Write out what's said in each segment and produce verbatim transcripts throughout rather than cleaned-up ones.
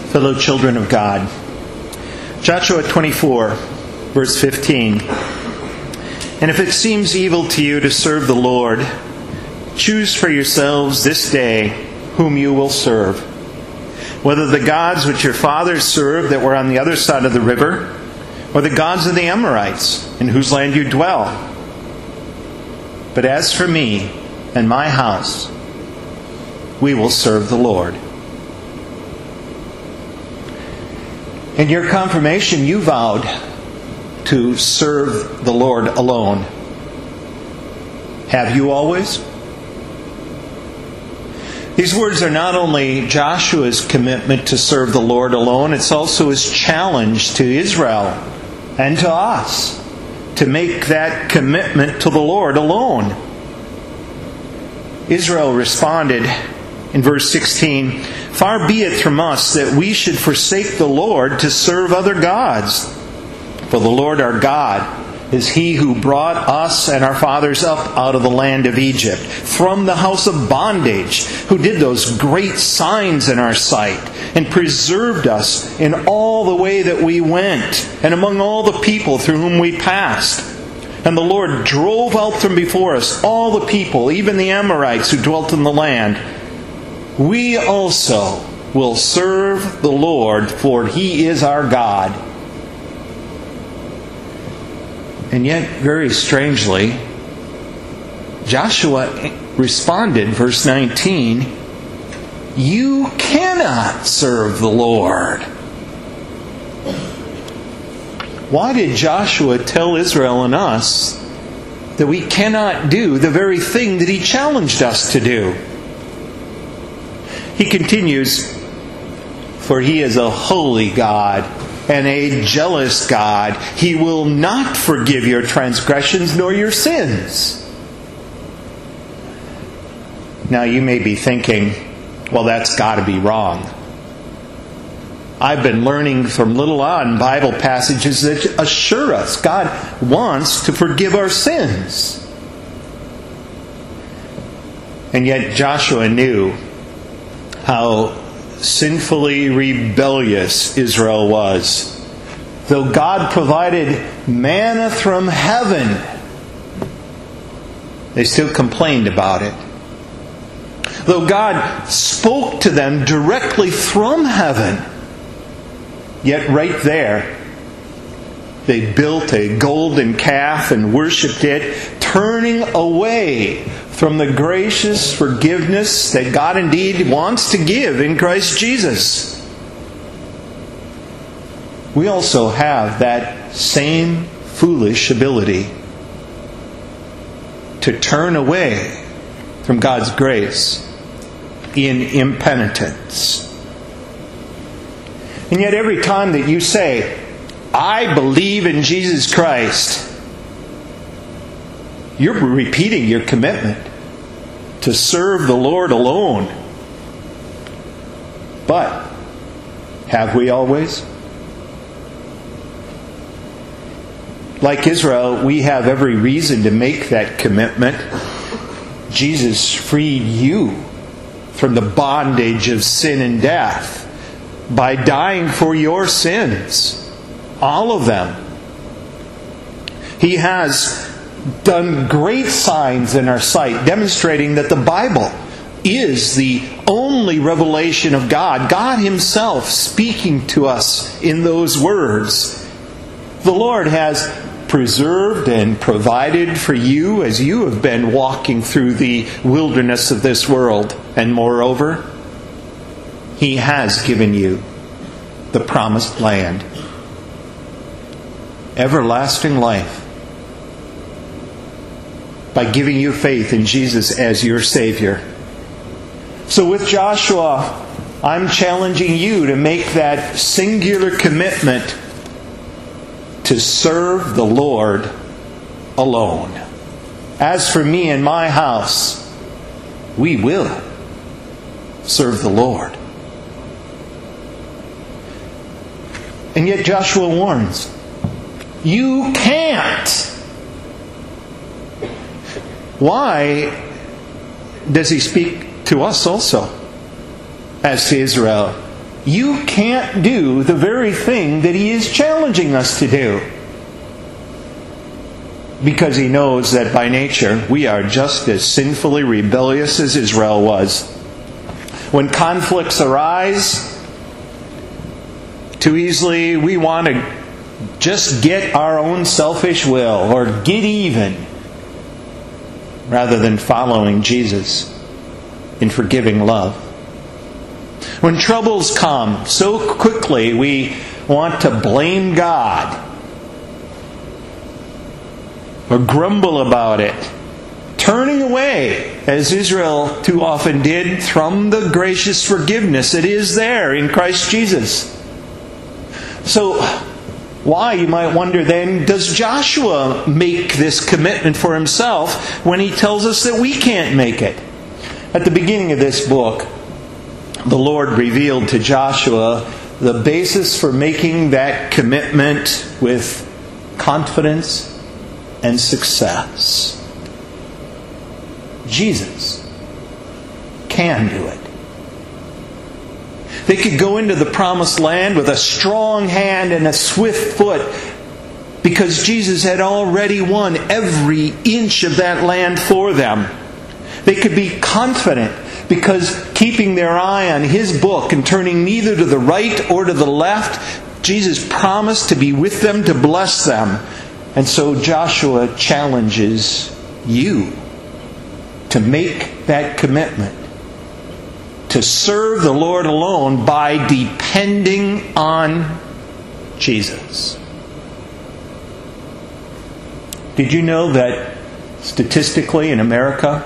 fellow children of God. Joshua twenty-four, verse fifteen. And if it seems evil to you to serve the Lord, choose for yourselves this day whom you will serve, whether the gods which your fathers served that were on the other side of the river, or the gods of the Amorites, in whose land you dwell. But as for me and my house, we will serve the Lord. In your confirmation, you vowed to serve the Lord alone. Have you always? These words are not only Joshua's commitment to serve the Lord alone, it's also his challenge to Israel and to us to make that commitment to the Lord alone. Israel responded in verse sixteen, "Far be it from us that we should forsake the Lord to serve other gods. For the Lord our God is He who brought us and our fathers up out of the land of Egypt, from the house of bondage, who did those great signs in our sight, and preserved us in all the way that we went, and among all the people through whom we passed. And the Lord drove out from before us all the people, even the Amorites who dwelt in the land. We also will serve the Lord, for He is our God." And yet, very strangely, Joshua responded, verse nineteen, "You cannot serve the Lord." Why did Joshua tell Israel and us that we cannot do the very thing that he challenged us to do? He continues, "For He is a holy God and a jealous God. He will not forgive your transgressions nor your sins." Now you may be thinking, well, that's got to be wrong. I've been learning from little on Bible passages that assure us God wants to forgive our sins. And yet Joshua knew how sinfully rebellious Israel was. Though God provided manna from heaven, they still complained about it. Though God spoke to them directly from heaven, yet right there, they built a golden calf and worshipped it, turning away from the gracious forgiveness that God indeed wants to give in Christ Jesus. We also have that same foolish ability to turn away from God's grace in impenitence. And yet every time that you say, "I believe in Jesus Christ," you're repeating your commitment to serve the Lord alone. But have we always? Like Israel, we have every reason to make that commitment. Jesus freed you from the bondage of sin and death by dying for your sins. All of them. He has done great signs in our sight, demonstrating that the Bible is the only revelation of God. God Himself speaking to us in those words. The Lord has preserved and provided for you as you have been walking through the wilderness of this world. And moreover, He has given you the promised land. Everlasting life. By giving you faith in Jesus as your Savior. So with Joshua, I'm challenging you to make that singular commitment to serve the Lord alone. As for me and my house, we will serve the Lord. And yet Joshua warns, you can't. Why does he speak to us also, as to Israel? you can't do the very thing that He is challenging us to do. Because He knows that by nature we are just as sinfully rebellious as Israel was. When conflicts arise, too easily we want to just get our own selfish will or get even, rather than following Jesus in forgiving love. When troubles come, so quickly we want to blame God or grumble about it, turning away, as Israel too often did, from the gracious forgiveness that is there in Christ Jesus. So, why, you might wonder then, does Joshua make this commitment for himself when he tells us that we can't make it? At the beginning of this book, the Lord revealed to Joshua the basis for making that commitment with confidence and success. Jesus can do it. They could go into the promised land with a strong hand and a swift foot, because Jesus had already won every inch of that land for them. They could be confident because, keeping their eye on His book and turning neither to the right or to the left, Jesus promised to be with them, to bless them. And so Joshua challenges you to make that commitment, to serve the Lord alone by depending on Jesus. Did you know that statistically in America,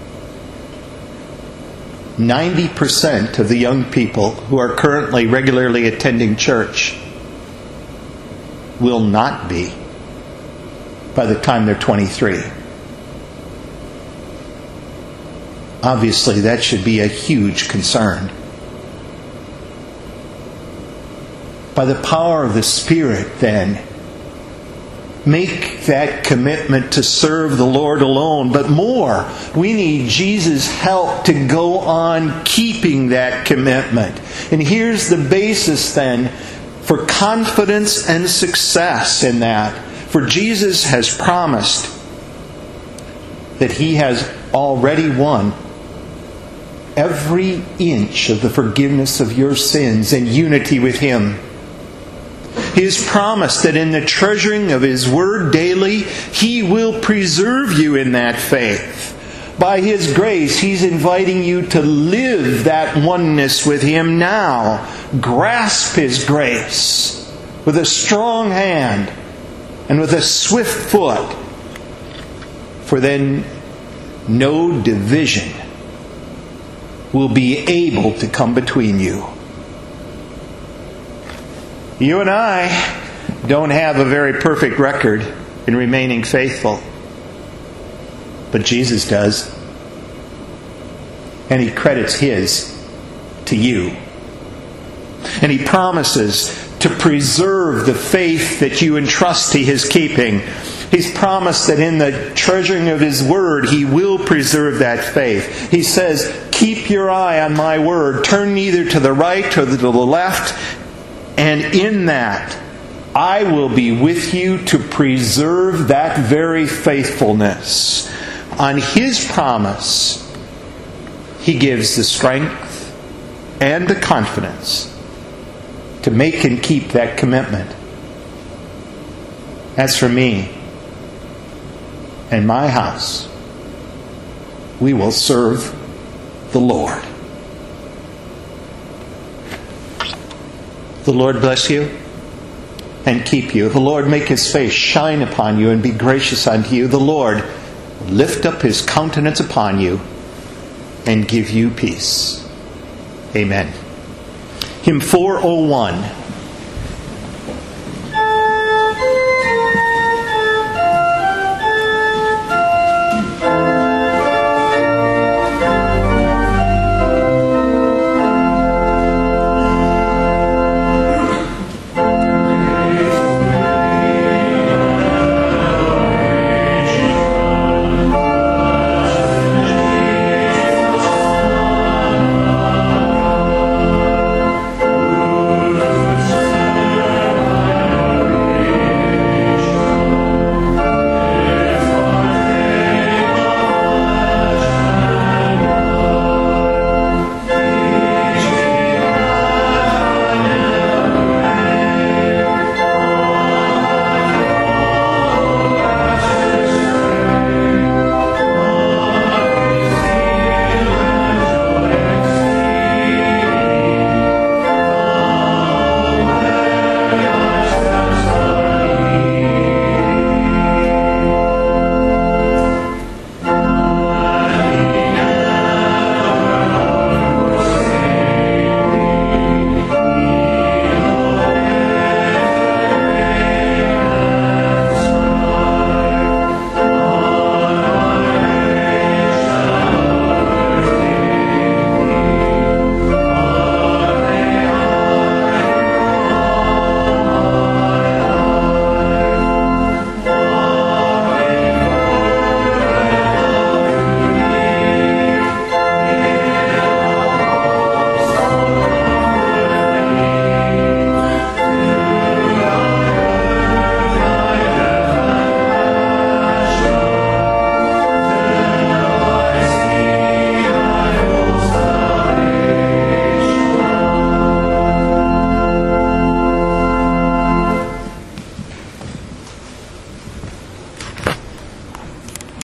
ninety percent of the young people who are currently regularly attending church will not be by the time they're twenty-three? Obviously, that should be a huge concern. By the power of the Spirit, then, make that commitment to serve the Lord alone. But more, we need Jesus' help to go on keeping that commitment. And here's the basis, then, for confidence and success in that. For Jesus has promised that He has already won every inch of the forgiveness of your sins and unity with Him. He has promised that in the treasuring of His Word daily, He will preserve you in that faith. By His grace, He's inviting you to live that oneness with Him now. Grasp His grace with a strong hand and with a swift foot. For then no division will be able to come between you. You and I don't have a very perfect record in remaining faithful, but Jesus does. And He credits His to you. And He promises to preserve the faith that you entrust to His keeping. He's promised that in the treasuring of His Word, He will preserve that faith. He says, keep your eye on my Word. Turn neither to the right or to the left. And in that, I will be with you to preserve that very faithfulness. On His promise, He gives the strength and the confidence to make and keep that commitment. As for me and my house, we will serve the Lord. The Lord bless you and keep you. The Lord make His face shine upon you and be gracious unto you. The Lord lift up His countenance upon you and give you peace. Amen. Hymn four oh one.